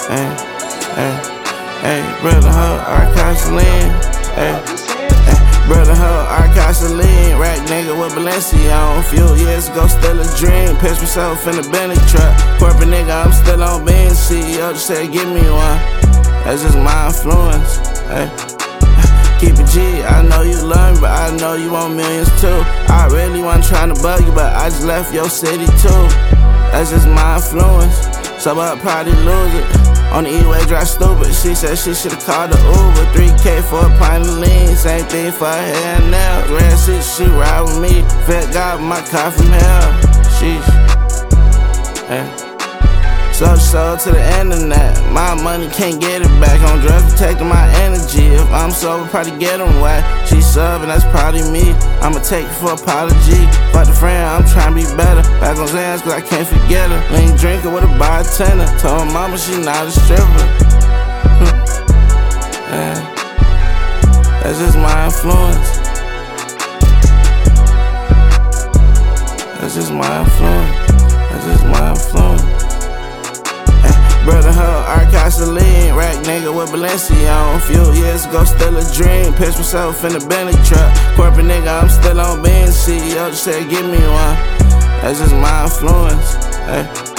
Hey, hey, hey, brother, hoe, Arcasaline. Hey, hey, brother, hoe, Arcasaline. Rack nigga with Balenciaga on. Few years ago, still a dream. Pitch myself in the Bentley truck. Corporate nigga, I'm still on being CEO. Just said, give me one. That's just my influence. Hey. Keep it G, I know you love me, but I know you want millions too. I really wasn't trying to bug you, but I just left your city too. That's just my influence, so I'll probably lose it. On the E-way, drive stupid. She said she should've called the Uber. 3K for a pint of lean, same thing for her hair and nails. Red shit, she ride with me. Fat God with my car from hell. Sheesh. Hey. So to the internet, my money can't get it back. On drugs protecting my energy. If I'm sober, probably get them whack. She subbing, that's probably me. I'ma take it for apology. Fuck the friend, I'm trying to be better. Back on Zans, cause I can't forget her. Lean drinker with a bartender. Told her mama she not a stripper. Yeah. That's just my influence. That's just my influence. That's just my influence. Brother, hoe, Arcasaline. Rack nigga with Balenciaga on. Few years ago, still a dream. Pitch myself in the Bentley truck. Corporate nigga, I'm still on being CEO. Just said, give me one. That's just my influence. Hey.